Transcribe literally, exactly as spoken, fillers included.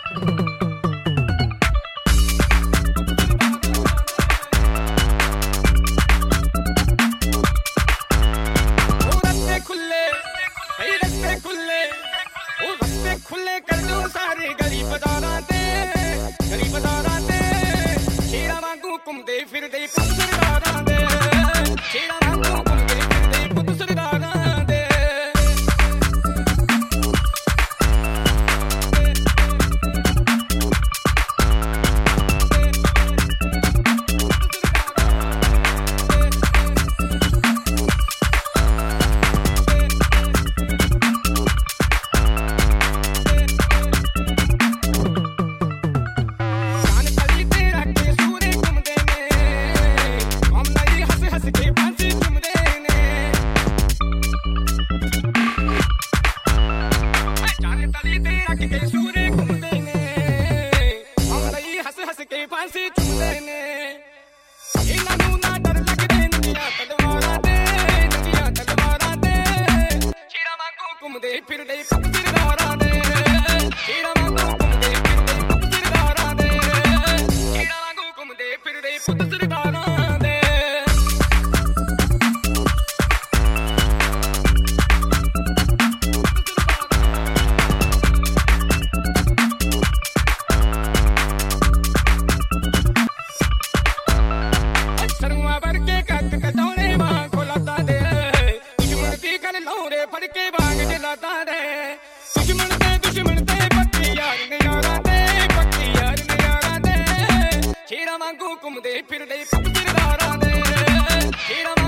खुले कर दो सारे गली बाजारां ते गली बाजारां ते शेरां वांगू घुमदे फिरदे पुत्त सरदारां दे शेरां वांगू घुमदे फिरदे पुत्त सरदारां दे फांसी चुमदे ने इन्हां नूं ना डर लगदे नंगियां तलवारां दे नंगियां तलवारां दे शेरां वांगू घुमदे फिरदे पुत्त सरदारां दे शेरां वांगू घुमदे फिरदे पुत्त सरदारां दे शेरां वांगू घुमदे फिरदे पुत्त सरदारां दे फड़ के बाग जलाता रे दुश्मन ते दुश्मन ते पक्की यार ने यारां दे पक्की यार ने यारां दे शेरां वांगू घुमदे फिरदे पुत्त सरदारां दे शेरां